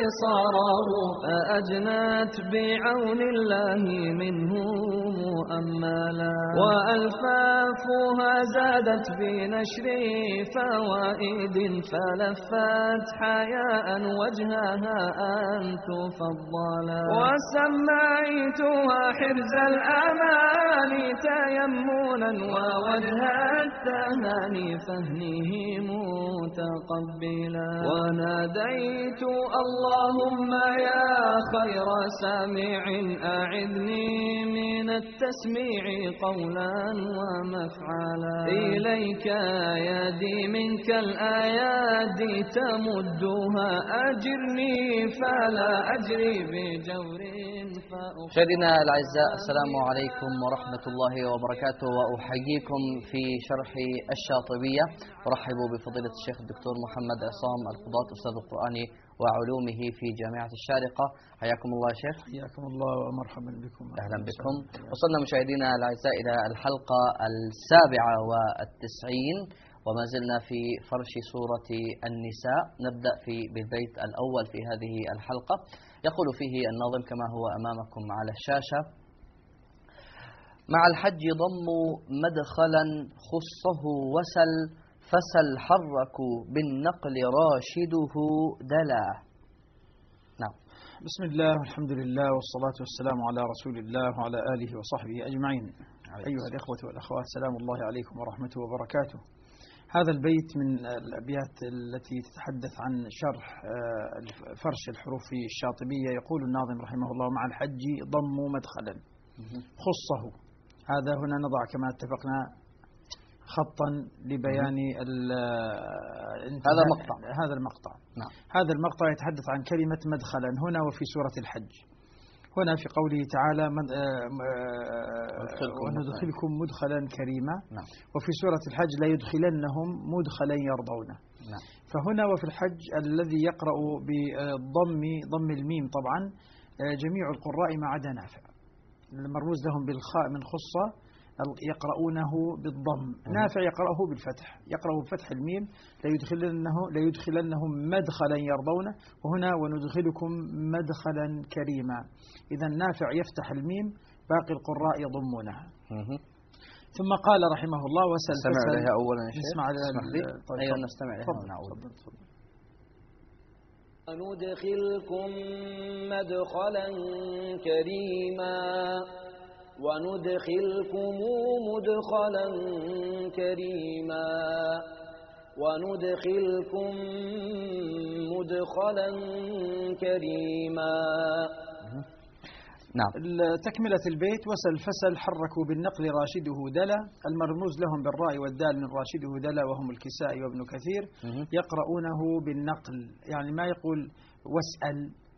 صرار، فأجنت بعون الله منه مؤملا، وألفافها زادت بنشر فوائد، فلفت حياء وجهها أن تفضلا، وسميتها حرز الأمان تيمنا ووجه التهاني فهنه متقبلا، وناديت اللهم يا خير سامع أعذني من التسميع قولا ومفعلا، إليك يدي منك الآيات تمدها، أجرني فلا أجري بجور فأخذ. مشاهدينا الأعزاء، السلام عليكم ورحمة الله وبركاته، وأحييكم في شرح الشاطبية. أرحب بفضيلة الشيخ الدكتور محمد عصام القضاة، أستاذ القرآن وعلومه في جامعة الشارقة. حياكم الله يا شيخ. حياكم الله ومرحبا بكم. أهلا بكم. وصلنا مشاهدينا الأعزاء إلى الحلقة 97 وما زلنا في فرش سورة النساء. نبدأ بالبيت الأول في هذه الحلقة. يقول فيه الناظم كما هو أمامكم على الشاشة: مع الحج ضموا مدخلا خصه وسل، فسل حركوا بالنقل راشده دلا. نعم. بسم الله والحمد لله والصلاة والسلام على رسول الله وعلى آله وصحبه أجمعين. أيها الإخوة والأخوات، سلام الله عليكم ورحمته وبركاته. هذا البيت من الأبيات التي تتحدث عن شرح فرش الحروف في الشاطبية. يقول الناظم رحمه الله: مع الحج ضموا مدخلا خصه. هذا هنا نضع كما اتفقنا خطا لبيان هذا المقطع. نعم. هذا المقطع يتحدث عن كلمة مدخلا هنا وفي سورة الحج. هنا في قوله تعالى وندخلكم مدخلا كريما. نعم. وفي سورة الحج لا يدخلنهم مدخلا يرضونه. نعم. فهنا وفي الحج الذي يقرأ بضم الميم طبعا جميع القراء ما عدا نافع، المرموز لهم بالخاء من خصة يقرؤونه بالضم. نافع يقرأه بالفتح، يقرأه بفتح الميم لا يدخلنهم مدخلا يرضونه، وهنا وندخلكم مدخلا كريما. إذا نافع يفتح الميم، باقي القراء يضمونها. ثم قال رحمه الله: وسل نستمع لها أولا يا شيخ. نسمع طيب. أيوة نستمع لها. وندخلكم مدخلا كريما، وندخلكم مدخلا كريما، وندخلكم مدخلا كريما. نعم. تكملة البيت: وسل فسل حركوا بالنقل راشده دلا. المرموز لهم بالراء والدال من راشده دلا وهم الكسائي وابن كثير. يقرؤونه بالنقل، يعني ما يقول واسأل،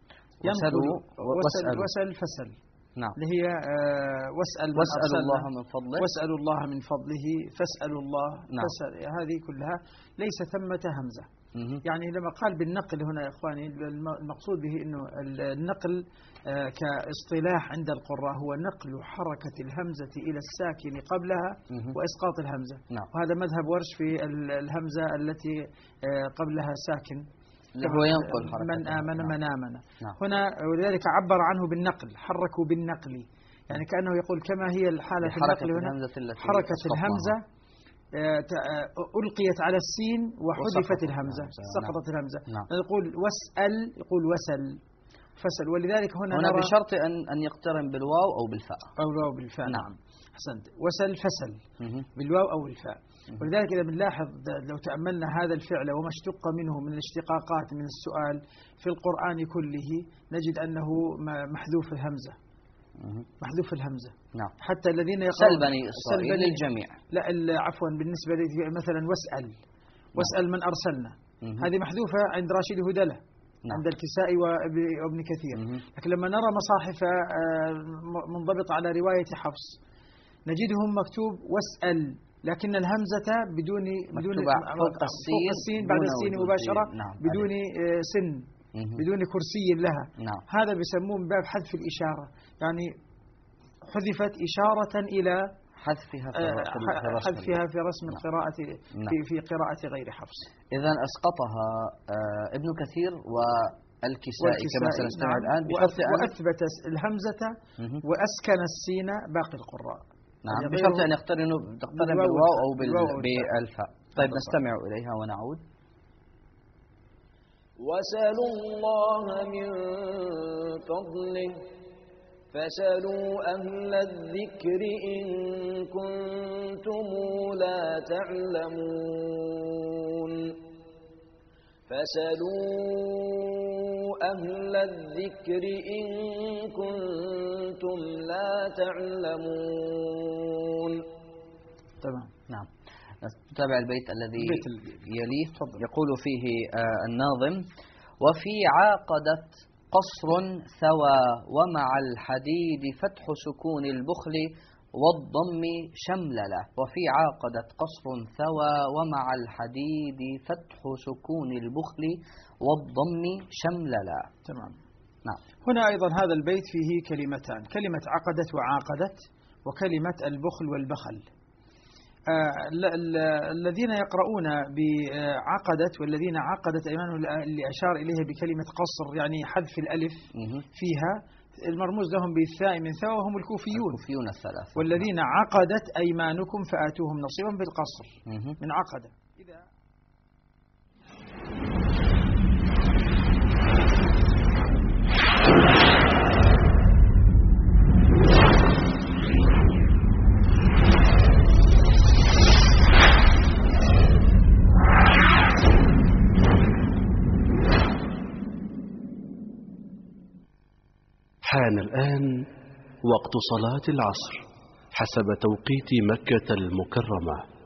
وسل فسل. نعم. اللي هي واسأل الله من فضله، واسألوا الله من فضله، فاسألوا الله. نعم. هذه كلها ليس ثمة همزة. يعني لما قال بالنقل هنا يا إخواني، المقصود به أنه النقل كاصطلاح عند القراء هو نقل حركة الهمزة إلى الساكن قبلها وإسقاط الهمزة. نعم. وهذا مذهب ورش في الهمزة التي قبلها ساكن، هو ينقل حركة من آمن من آمن. نعم. هنا ولذلك عبر عنه بالنقل، حركوا بالنقل، يعني كأنه يقول كما هي الحالة في النقل هنا حركة الهمزة ألقيت على السين وحذفت الهمزة، سقطت الهمزة. نعم. يقول واسأل، يقول وسل فسل. ولذلك هنا بشرط أن يقترن بالواو أو بالفاء. أو بالفاء. نعم. أحسنت. وسل فسل بالواو أو الفاء. ولذلك إذا بنلاحظ لو تأملنا هذا الفعل وما اشتق منه من الاشتقاقات من السؤال في القرآن كله، نجد أنه محذوف الهمزة. محذوف الهمزة. نعم. حتى الذين يقرؤون سل بني إسرائيل للجميع. لا عفوا، بالنسبة لي مثلا واسأل من أرسلنا، هذه محذوفة عند راشد هدلة. نعم. عند الكسائي وابن كثير. لكن لما نرى مصاحف منضبطة على رواية حفص نجدهم مكتوب واسأل، لكن الهمزة بدون فوق السين بعد السين مباشرة. نعم. بدون سن، بدون كرسي لها. نعم. هذا بيسموه من باب حذف الإشارة، يعني حذفت إشارة إلى حذفها في رسم القراءة. في قراءة غير حفص. إذن أسقطها ابن كثير الكسائي كما سنستمع نعم. الآن، بشرط أن وأثبت الهمزة وأسكن السين باقي القراء. نعم، بشرط أن تقترن بالواو أو بالفاء. طيب نستمع إليها ونعود. وسلوا الله من فضله فسلوا أهل الذكر إن كنتم لا تعلمون فسلوا أهل الذكر إن كنتم لا تعلمون. تمام. نعم، نتابع البيت الذي يليه. يقول فيه الناظم: وفي عاقدت قصر ثوى ومع الحديد فتح سكون البخل والضم شمللة. وفي عاقدت قصر ثوى ومع الحديد فتح سكون البخل والضم شمللة. تمام. نعم. هنا أيضا هذا البيت فيه كلمتان، كلمة عقدت وعاقدت، وكلمة البخل والبخل. الذين يقرؤون بعقدت والذين عقدت أيمانهم اللي أشار إليه بكلمة قصر يعني حذف الألف فيها، المرموز لهم بالثاء من ثوى وهم الكوفيون الثلاثة. والذين عقدت أيمانكم فآتوهم نصيبا بالقصر من عقد. حان الآن وقت صلاة العصر حسب توقيت مكة المكرمة.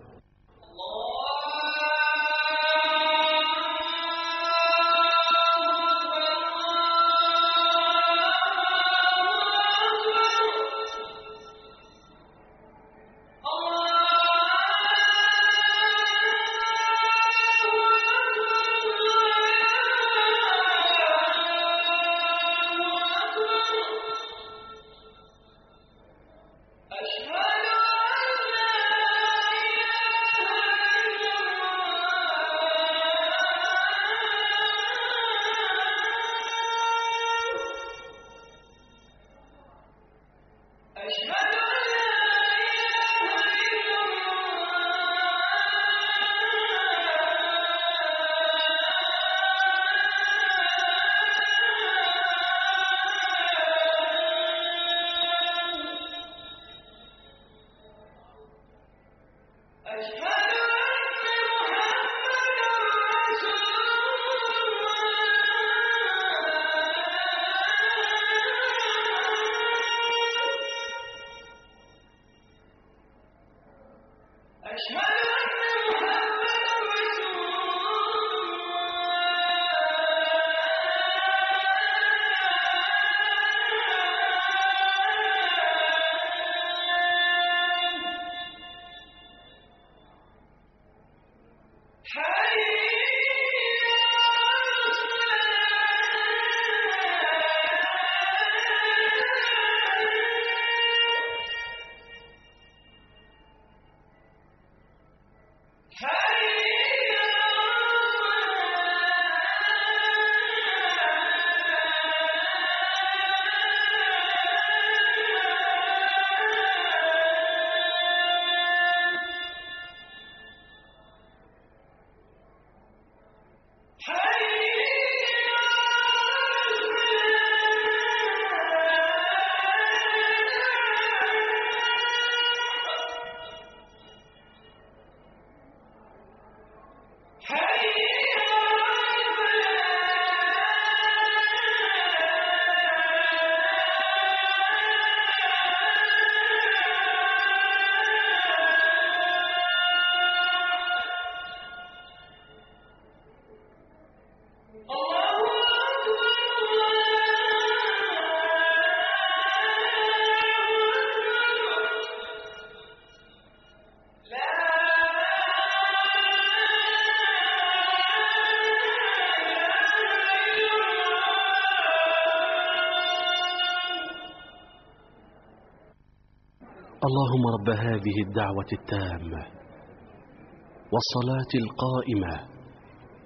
اللهم رب هذه الدعوة التامة والصلاة القائمة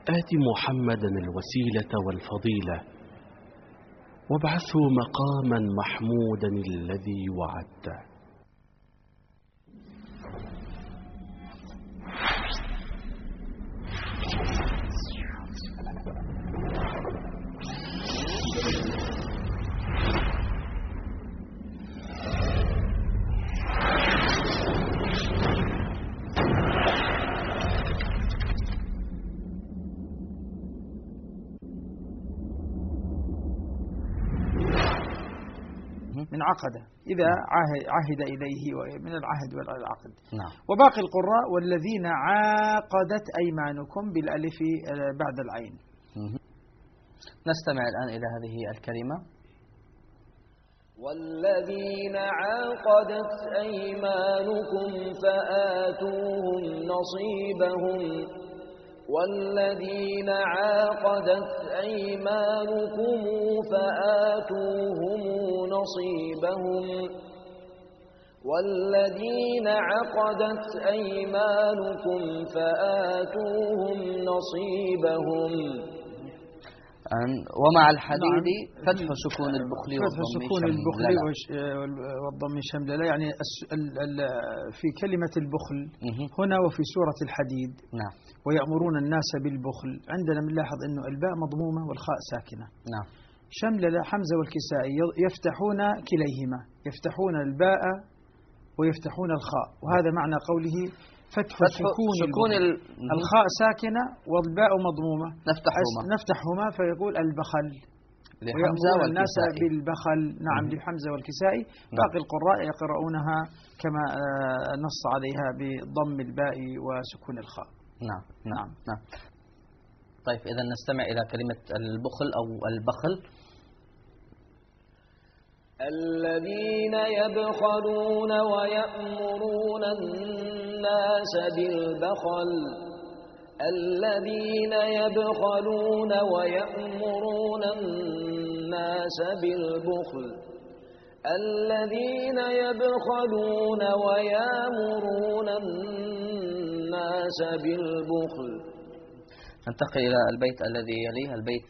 آت محمدا الوسيلة والفضيلة وابعثه مقاما محمودا الذي وعدته. من عقد إذا عهد إليه من العهد والعقد. نعم. وباقي القراء والذين عاقدت أيمانكم بالألف بعد العين. نستمع الآن إلى هذه الكلمة. والذين عاقدت أيمانكم فآتوهم نصيبهم والذين عاقدت أيمانكم فآتوهم نصيبهم والذين عقدت أيمانكم فآتوهم نصيبهم. ومع الحديد فتح سكون البخل والضم شمللة، يعني في كلمة البخل هنا وفي سورة الحديد. نعم. ويأمرون الناس بالبخل، عندنا بنلاحظ أنه الباء مضمومة والخاء ساكنة. نعم. شمللة حمزة والكسائي يفتحون كليهما، يفتحون الباء ويفتحون الخاء، وهذا معنى قوله فتح سكون الخاء ساكنة والباء مضمومة نفتحهما فيقول البخل لحمزة الناس بالبخل. نعم. لحمزة والكسائي. باقي القراء يقرؤونها كما نص عليها بضم الباء وسكون الخاء. نعم. نعم. نعم. طيب إذا نستمع إلى كلمة البخل أو البخل. الذين يبخلون ويأمرون الناس بالبخل الذين يبخلون ويأمرون الناس بالبخل الذين يبخلون ويأمرون الناس بالبخل. ننتقل إلى البيت الذي يليه، البيت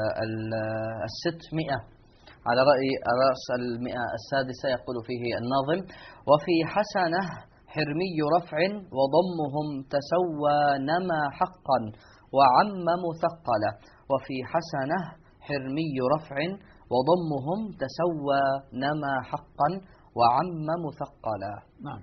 600 على رأس 106. يقول فيه الناظم: وفي حسنة حرمي رفع وضمهم تسوى نما حقا وعم مثقلا. وفي حسنة حرمي رفع وضمهم تسوى نما حقا وعم مثقلا. نعم.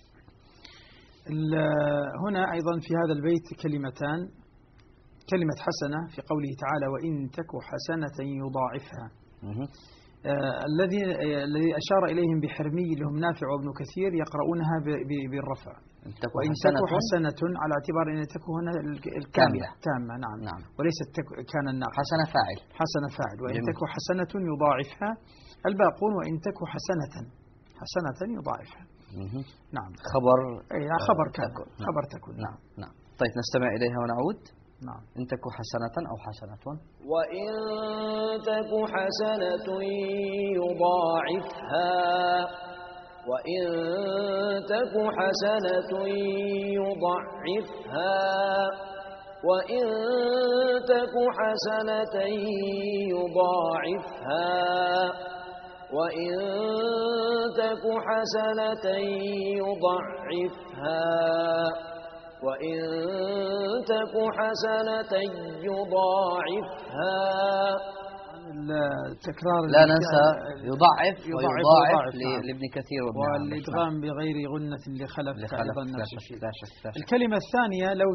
هنا أيضا في هذا البيت كلمتان، كلمة حسنة في قوله تعالى: وإن تك حسنة يضاعفها. الذي أشار إليهم بحرمي لهم نافع وابن كثير يقرؤونها بالرفع. وإن تك حسنة على اعتبار أن تك هنا الكاملة تامة. نعم. نعم. وليست كان الناقص. حسنة فاعل. حسنة فاعل. وإن تك حسنة يضاعفها. الباقون وإن تك حسنة يضاعفها. نعم. خبر تكن. خبر تكن. نعم. نعم. طيب نستمع إليها ونعود. نعم. إن تك حسنة أو حسنة. وإن تك حسنة يضاعفها وإن تك حسنة يضاعفها وإن تك حسنة يضاعفها وإن تك حسنة يضاعفها وإن تك حسنة يضاعفها. التكرار لا ننسى يضاعف ويضاعف لابن كثير والإدغام بغير غنة لخلف أيضا نفس الشيء. الكلمة الثانية لو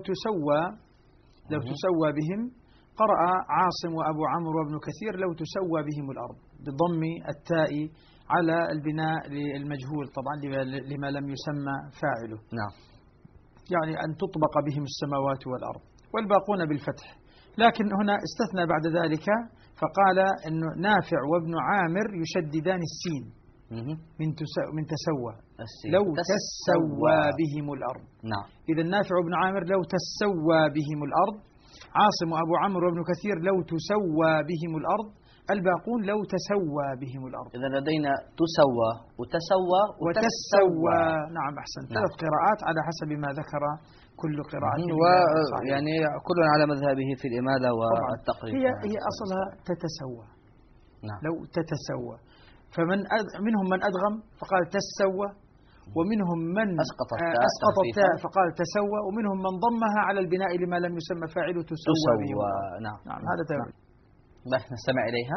تسوى بهم، قرأ عاصم وأبو عمرو وابن كثير لو تسوى بهم الأرض بضم التاء على البناء للمجهول طبعا لما لم يسمى فاعله. نعم. يعني أن تطبق بهم السماوات والأرض، والباقون بالفتح. لكن هنا استثنى بعد ذلك فقال أنه نافع وابن عامر يشددان السين من تسوى. لو تسوى بهم الأرض. نعم. إذا نافع وابن عامر لو تسوى بهم الأرض، عاصم وأبو عمرو وابن كثير لو تسوى بهم الأرض، الباقون لو تسوى بهم الأرض. إذا لدينا تسوى وتسوى. نعم أحسن. 3 قراءات على حسب ما ذكر كل قراءة ويعني كل على مذهبه في الإمالة والتقريب. هي أصلها تتسوى. نعم. لو تتسوى، منهم من أدغم فقال تسوى، ومنهم من أسقط التاء فقال تسوى، ومنهم من ضمها على البناء لما لم يسمى فاعله تسوى به. نعم هذا تمام. نستمع إليها.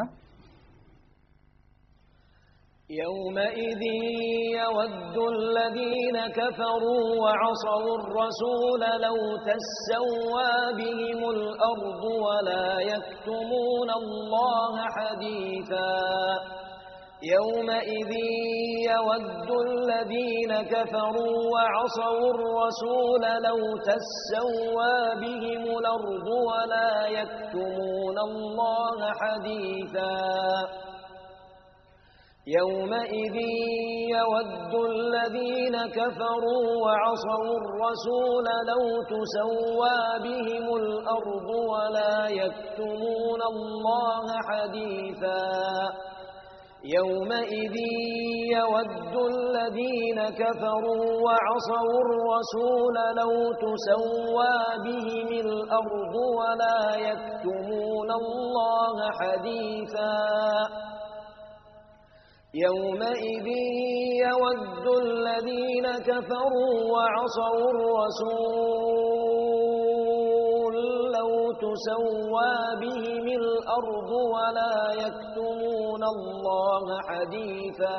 يومئذ يود الذين كفروا وعصوا الرسول لو تسوى بهم الأرض ولا يكتمون الله حديثا. يومئذ يود الذين كفروا وعصوا الرسول لو تسوى بهم الأرض ولا يكتمون الله حديثا. يومئذ يود الذين كفروا وعصوا الرسول لو تسوى بهم الأرض ولا يكتمون الله حديثا. يومئذ يود الذين كفروا وعصوا الرسول لو تسوى بهم الأرض ولا يكتمون الله حديثا. يومئذ يود الذين كفروا وعصوا الرسول لو تسوى بهم الأرض ولا يكتمون الله حديثا.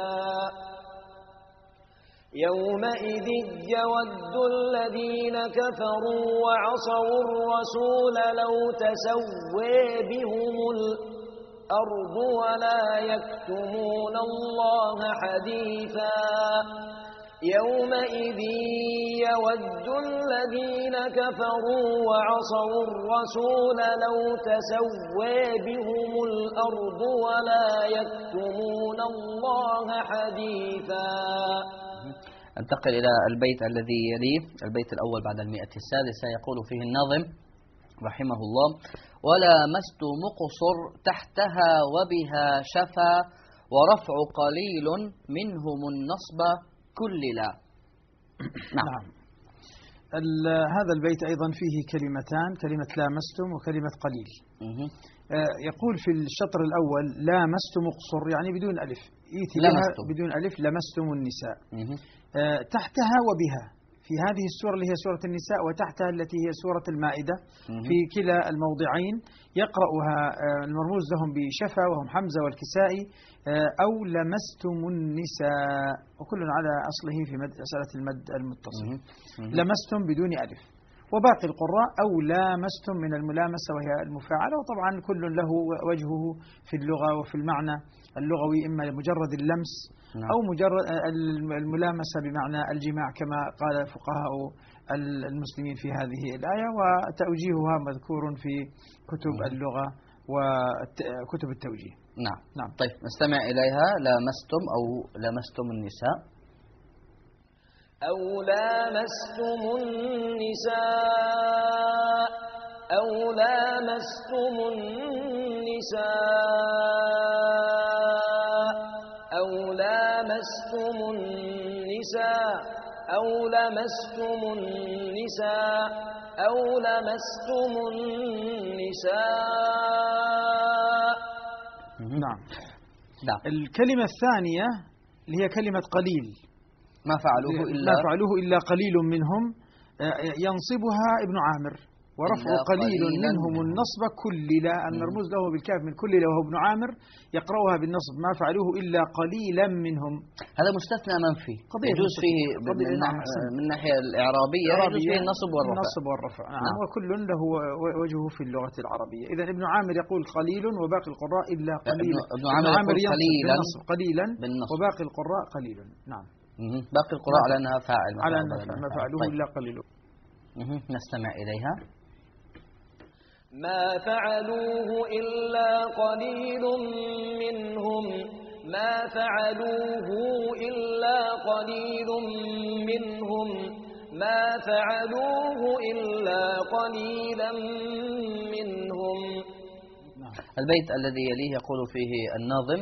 يومئذ يود الذين كفروا وعصوا الرسول لو تسوى بهم الأرض ولا يكتمون الله حديثا. يومئذ يود الذين كفروا وعصوا الرسول لو تسوى بهم الأرض ولا يكتمون الله حديثا. انتقل إلى البيت الذي يليه، البيت الأول بعد 106. يقول فيه الناظم رحمه الله: ولامست مقصر تحتها وبها شفا ورفع قليل منهم النصب كللا. نعم. هذا البيت أيضا فيه كلمتان، كلمة لامستم وكلمة قليل. يقول في الشطر الأول لامست مقصر يعني بدون ألف، بدون ألف، لمستم النساء. تحتها وبها في هذه السورة اللي هي سورة النساء، وتحتها التي هي سورة المائدة، في كلا الموضعين يقرأها المرموز لهم بشفا وهم حمزة والكسائي، أو لمستم النساء، وكل على أصله في مسألة المد المتصل. لمستم بدون ألف. وباقي القراء أو لامستم من الملامسة وهي المفاعلة، وطبعا كل له وجهه في اللغة وفي المعنى اللغوي، إما مجرد اللمس أو مجرد الملامسة بمعنى الجماع كما قال فقهاء المسلمين في هذه الآية، وتوجيهها مذكور في كتب اللغة وكتب التوجيه. نعم. طيب نستمع إليها. لامستم أو لمستم النساء. أو لامستم النساء أو لامستم النساء أو لامستم النساء أو لمستم النساء أو لمستم النساء. نعم. الكلمة الثانية اللي هي كلمة قليل، ما فعلوه إلا قليل منهم، ينصبها ابن عامر، ورفع قليل منهم النصب كللا. المرموز له بالكاف من كللا وهو ابن عامر يقرأها بالنصب، ما فعلوه إلا قليلا منهم. هذا مستثنى منفي يجوز فيه من الناحية الإعرابية يجوز فيه النصب والرفع. نعم. وكل له وجهه في اللغة العربية. إذا ابن عامر يقول قليل وباقي القراء إلا قليلا. ابن عامر ينصب قليلا وباقي القراء قليل. نعم. باقي القراء على أنها فاعل، على أنها ما فعلوه إلا قليل. نستمع إليها. ما فعلوه إلا قليل منهم ما فعلوه إلا قليل منهم ما فعلوه إلا قليلا منهم. البيت الذي يليه يقول فيه الناظم: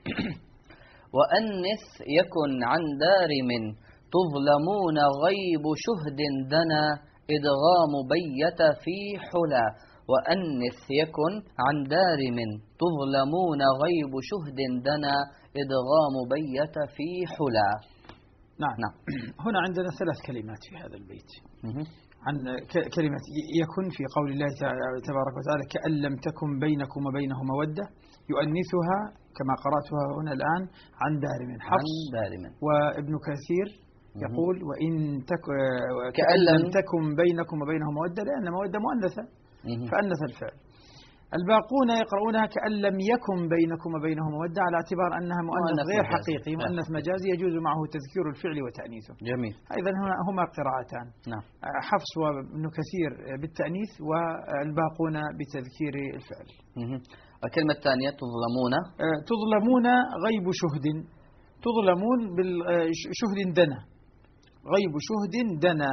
وأنث يكن عن دارم تظلمون غيب شهد دنا إدغام بيت في حلا وأنث يكن عن دارم تظلمون غيب شهد دنا إدغام بيت في حلا. نعم. هنا عندنا 3 كلمات في هذا البيت. عن كلمة يكن في قول الله تبارك وتعالى كأن لم تكن بينكم وبينه مودة، يؤنثها كما قرأتها هنا الآن عن دارم حفص وابن كثير يقول وإن كأن لم تكن بينكم وبينه مودة، لأن مودة مؤنثة فأنث الفعل. الباقون يقرؤونها كأن لم يكن بينكم وبينه مودة على اعتبار أنها مؤنث غير حقيقي، مؤنث مجازي يجوز معه تذكير الفعل وتأنيثه. جميل. أيضا هما قراءتان. نعم. حفص وابن كثير بالتأنيث والباقون بتذكير الفعل. الكلمة الثانية تظلمون غيب شهد، تظلمون بالشهد دنا، غيب شهد دنا.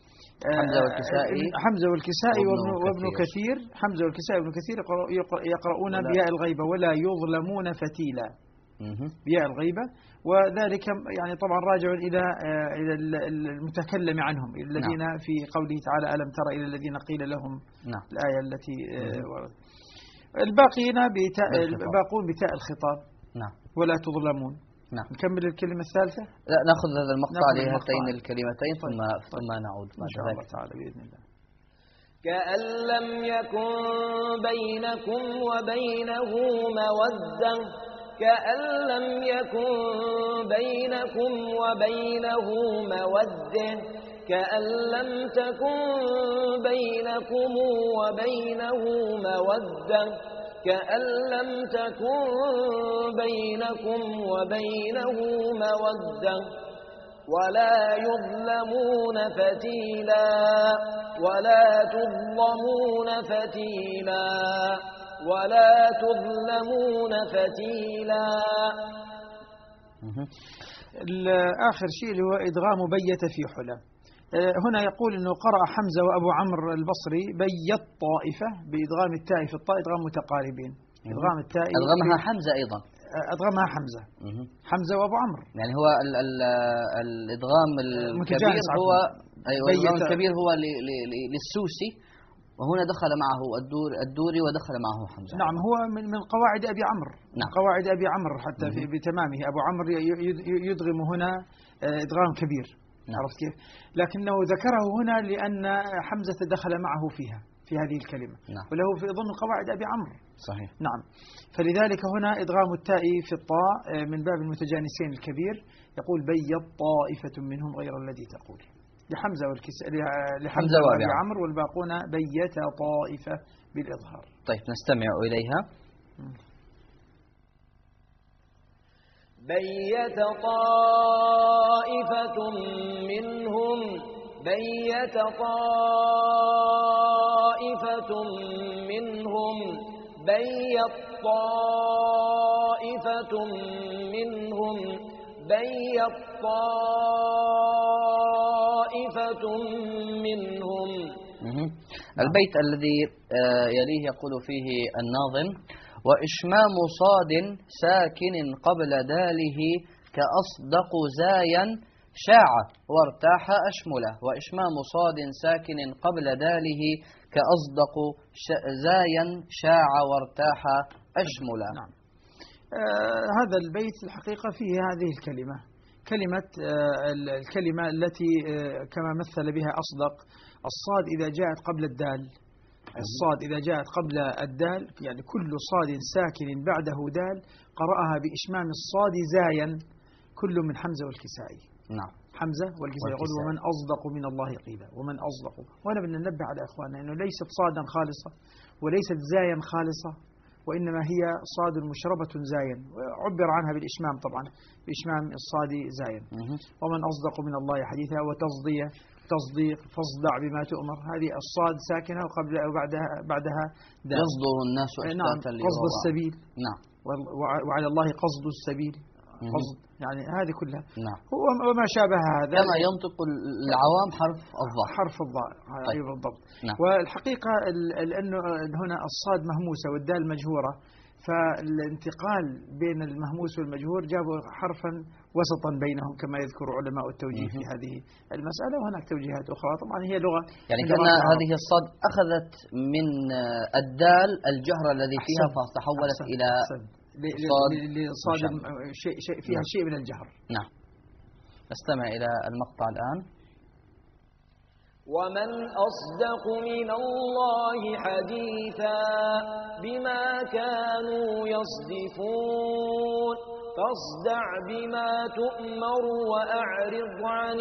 حمزة والكسائي وابن كثير، حمزة والكسائي وابن كثير يقرؤون بياء الغيبة ولا يظلمون فتيلا، بياء الغيبة، وذلك يعني طبعا راجع إلى المتكلم عنهم الذين في قوله تعالى ألم تر إلى الذين قيل لهم الآية التي الباقين باقون بتاء الخطاب ولا تظلمون. نعم. نكمل الكلمة الثالثة. لا نأخذ هذا المقطع لهاتين الكلمتين ثم نعود إن شاء الله تعالى بإذن الله. كأن لم يكن بينكم وبينه مودة، كأن لم يكن بينكم وبينه مودة، كأن لم تكن بينكم وبينه مودة، كأن لم تكن بينكم وبينه مودة، ولا يظلمون فتيلا، ولا تظلمون فتيلا، ولا تظلمون فتيلا. آخر شيء اللي هو إدغام بيت في حلا. هنا يقول أنه قرأ حمزة وأبو عمرو البصري بيت طائفة بإدغام التاء في الطاء إدغام متقاربين. إدغام التاء أدغمها حمزة أيضا. أدغمها حمزة. حمزة وأبو عمرو. يعني هو الإدغام الكبير هو الإدغام الكبير هو للسوسي، وهنا دخل معه الدوري ودخل معه حمزة. نعم، هو من قواعد أبي عمرو. نعم. قواعد أبي عمرو حتى بتمامه. أبو عمرو يدغم هنا إدغام كبير. نعم. عرفت كيف؟ لكنه ذكره هنا لأن حمزة دخل معه فيها في هذه الكلمة. نعم. وله في ضمن قواعد أبي عمرو. صحيح. نعم. فلذلك هنا إدغام التاء في الطاء من باب المتجانسين الكبير، يقول بيت طائفة منهم غير الذي تقول، لحمزة وأبي عمرو، والباقون بيت طائفة بالإظهار. طيب نستمع إليها. بيت طائفة منهم، بيت طائفة منهم، بيت طائفة منهم، بيت طائفة منهم. البيت الذي يليه يقول فيه الناظم وإشمام صاد ساكن قبل داله كأصدق زايا شاع وارتاح أشمله. وإشمام صاد ساكن قبل داله كأصدق زايا شاع وارتاح أشمله. نعم. هذا البيت الحقيقة فيه هذه الكلمة، الكلمة التي كما مثل بها أصدق. الصاد إذا جاءت قبل الدال، الصاد إذا جاءت قبل الدال يعني كل صاد ساكن بعده دال قرأها بإشمام الصاد زايا كل من حمزة والكسائي. نعم. حمزة والكسائي يقول ومن أصدق من الله قيلا، ومن أصدق. وأنا بدنا ننبه على إخواننا أنه ليست صادا خالصة وليست زايا خالصة، وإنما هي صاد مشربة زايا، عبر عنها بالإشمام طبعا، بإشمام الصاد زايا. ومن أصدق من الله حديثا، تصديق فاصدع بما تؤمر، هذه الصاد ساكنة وقبل بعدها دال. يصدر الناس أشتاتا ليوضع. قصد السبيل. نعم. وعلى الله قصد السبيل. قصد يعني هذه كلها. نعم. وما شابه هذا كما ينطق العوام حرف الضاء. طيب. بالضبط. نعم. والحقيقة لأنه هنا الصاد مهموسة والدال مجهورة، فالانتقال بين المهموس والمجهور جابوا حرفا وسطا بينهم كما يذكر علماء التوجيه في هذه المسألة، وهناك توجيهات أخرى. طبعا هي لغة يعني كأن هذه الصاد أخذت من الدال الجهر الذي فيها فتحولت إلى صاد فيها شيء من الجهر. نعم. نستمع إلى المقطع الآن. ومن أصدق من الله حديثا بما كانوا يصدفون فاصدع بما تؤمر وأعرض عن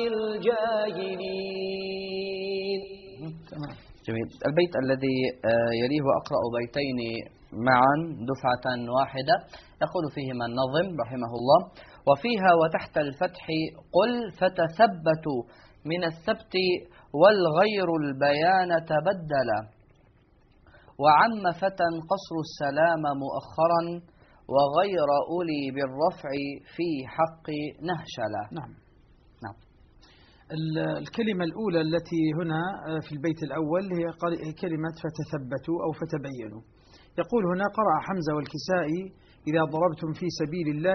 الجاهلين. جميل. البيت الذي يليه وأقرأ بيتين معا دفعة واحدة يقول فيهما النظم رحمه الله: وفيها وتحت الفتح قل فتثبتوا من الثبت والغير البيان تبدل، وعم فتى قصر السلام مؤخرا وغير أولي بالرفع في حق نهشلا. نعم. نعم. الكلمة الأولى التي هنا في البيت الأول هي كلمة فتثبتوا أو فتبينوا. يقول هنا: قرأ حمزة والكسائي: إذا ضربتم في سبيل الله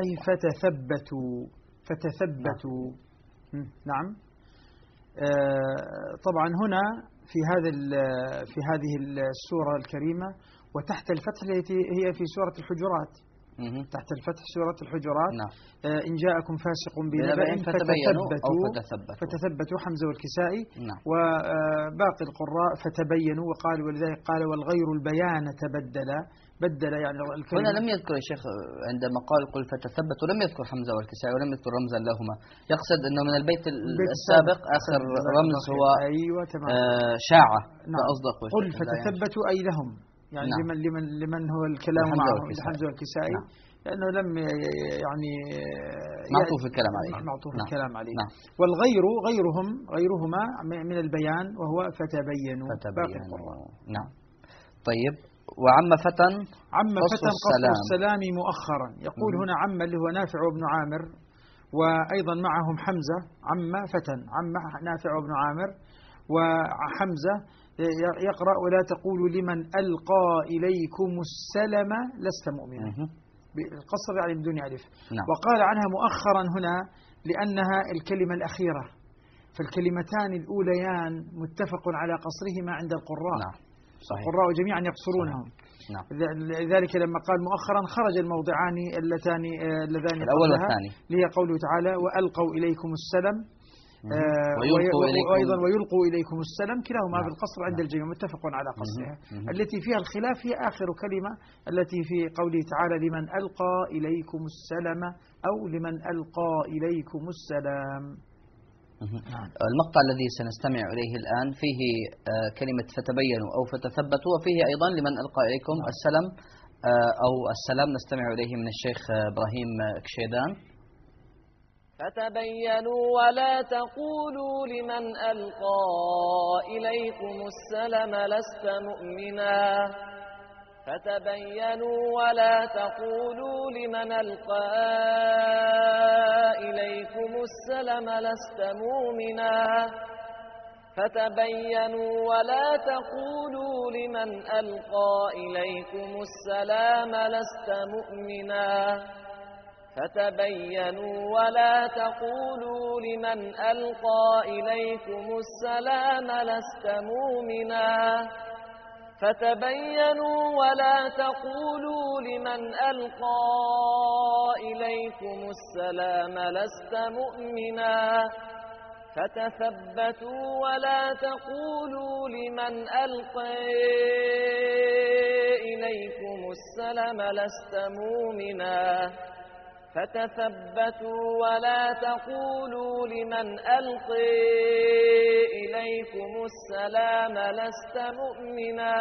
فتثبتوا. نعم. طبعا هنا في هذه السورة الكريمة وتحت الفتح التي هي في سورة الحجرات، تحت الفتح سورة الحجرات. نعم. إن جاءكم فاسق بنبأ فتثبتوا حمزة والكسائي. نعم. وباقي القراء فتبينوا، وقال ولذلك قال والغير البيان بدل يعني الكلمة. هنا لم يذكر الشيخ عندما قال قل فتثبتوا لم يذكر حمزة والكسائي ولم يذكر رمزا لهما، يقصد أنه من البيت السابق آخر رمز هو أيوة تمام. شاعة. نعم. أصدق قل فتثبتوا أي لهم، يعني نعم. لمن هو الكلام معه حمزة والكسائي. نعم. لأنه لم يعني معطوف الكلام عليه. معطوف الكلام عليه. نعم. غيرهما من البيان وهو فتبينوا. نعم. طيب. وعم فتى قصر السلام مؤخرا. يقول هنا عم اللي هو نافع بن عامر، وأيضا معهم حمزة. عم فتى، عم نافع بن عامر وحمزة يقرأ ولا تقولوا لمن ألقى إليكم السلم لست مؤمنا، بالقصر يعني بدون ألف. نعم. وقال عنها مؤخرا هنا لأنها الكلمة الأخيرة، فالكلمتان الأوليان متفق على قصرهما عند القراء. نعم. صحيح. القراء جميعا يقصرونهم. نعم. لذلك لما قال مؤخرا خرج الموضعان اللذان الأول والثاني، اللي هي قوله تعالى وألقوا إليكم السلم وأيضا ويلقوا إليكم السلم، كلاهما بالقصر عند الجميع متفق على قصرها. التي فيها الخلاف هي آخر كلمة التي في قوله تعالى لمن ألقى إليكم السلم أو لمن ألقى إليكم السلام. المقطع الذي سنستمع إليه الآن فيه كلمة فتبينوا أو فتثبتوا، وفيه أيضا لمن ألقى إليكم السلام أو السلام. نستمع إليه من الشيخ إبراهيم كشيدان. فتبينوا ولا تقولوا لمن ألقى إليكم السلام لست مؤمنا. فتبينوا ولا تقولوا لمن ألقى إليكم السلام لست مؤمنا. فتبينوا ولا تقولوا لمن ألقى إليكم السلام لست مؤمنا. فتبينوا ولا تقولوا لمن ألقى إليكم السلام لست مؤمنا. فتبينوا ولا تقولوا لمن ألقى إليكم السلام لست مؤمنا. فتثبتوا ولا تقولوا لمن ألقى إليكم السلام لست مؤمنا. فتثبتوا ولا تقولوا لمن ألقى إليكم السلام لست مؤمنا.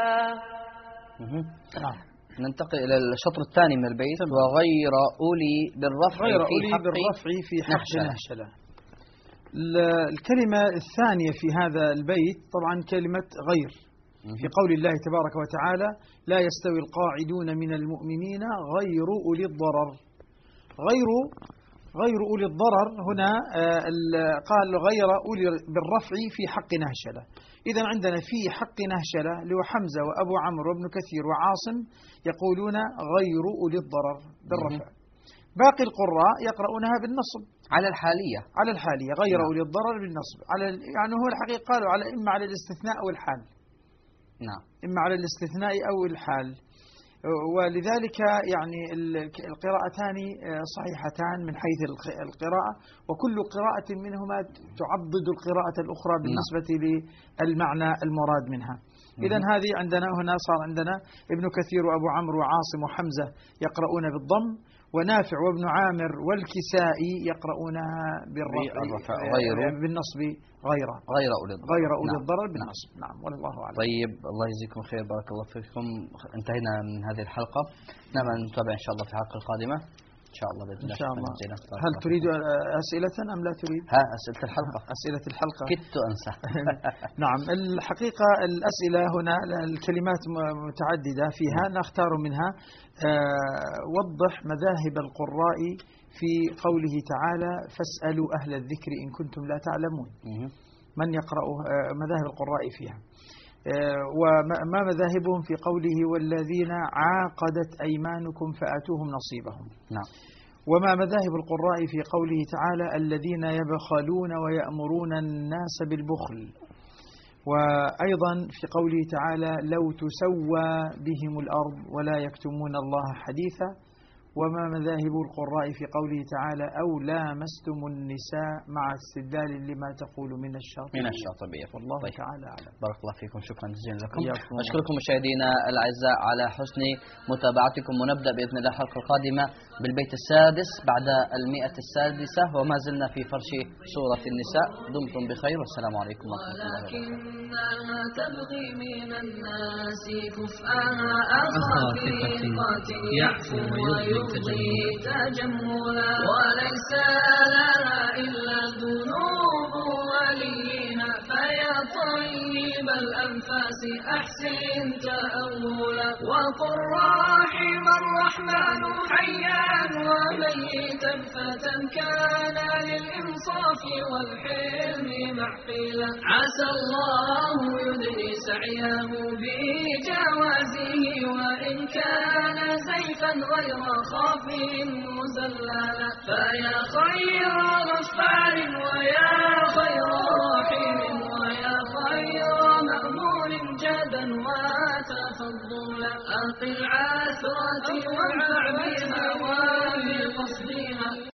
ننتقل إلى الشطر الثاني من البيت. وغير أولي بالرفع في حق نهشلة. الكلمة الثانية في هذا البيت طبعا كلمة غير، في قول الله تبارك وتعالى لا يستوي القاعدون من المؤمنين غير أولي الضرر. غير غير أولي الضرر هنا قال غير أولي بالرفع في حق نهشلة. إذا عندنا في حق نهشلة اللي هو حمزة وأبو عمرو وابن كثير وعاصم يقولون غير أولي الضرر بالرفع. باقي القراء يقرؤونها بالنصب على الحالية، على الحالية غير أولي الضرر بالنصب، على يعني هو الحقيقة قالوا على إما على الاستثناء أو الحال. نعم، إما على الاستثناء أو الحال. ولذلك يعني القراءتان صحيحتان من حيث القراءة، وكل قراءة منهما تعضد القراءة الأخرى بالنسبة للمعنى المراد منها. إذن هذه عندنا هنا صار عندنا ابن كثير وأبو عمرو وعاصم وحمزة يقرؤون بالضم، ونافع وابن عامر والكسائي يقرؤونها بالرفع بالنصب غير أولي الضرر بالنصب. نعم والله أعلم. طيب، الله يجزيكم خير، بارك الله فيكم. انتهينا من هذه الحلقة، نعم نتابع إن شاء الله في الحلقة القادمة إن شاء الله بإذن الله. إن شاء الله. هل تريد أسئلة أم لا تريد؟ أسئلة الحلقة. أسئلة الحلقة كدت أنسى. نعم، الحقيقة الأسئلة هنا الكلمات متعددة فيها، نختار منها. وضح مذاهب القراء في قوله تعالى فاسألوا أهل الذكر إن كنتم لا تعلمون. من يقرأ مذاهب القراء فيها، وما مذاهبهم في قوله والذين عاقدت أيمانكم فآتوهم نصيبهم. نعم. وما مذاهب القراء في قوله تعالى الذين يبخلون ويأمرون الناس بالبخل. وأيضا في قوله تعالى لو تسوى بهم الأرض ولا يكتمون الله حديثا. وما مذاهب القراء في قوله تعالى أو لامستم النساء مع استدلال لما تقول من الشاطبية. والله تعالى أعلم. بارك الله فيكم، شكرا جزيلا لكم. أشكركم مشاهدينا الأعزاء على حسن متابعتكم، ونبدأ بإذن الله الحلقة القادمة بالبيت السادس بعد 106 وما زلنا في فرش سورة النساء. دمتم بخير والسلام عليكم ورحمة الله وبركاته. ولكنها تبغي من الناس كفءها أخافقة يعفو ويبغي تجملا، وليس لها إلا ذنوب وليها، فيا طيب الأنفاس أحسن تأولا، وقل راحم الرحمن حيا وميتا فتى كان للإنصاف والحلم معقلا، عسى الله يدني سعيه بجوازه، وإن كان زيفا غير خاف مزللا، فيا خير غفار ويا خير راحم ويا خير مأمور جدا وتفضلا، أقل عثرة وانفع بها وبقصدها.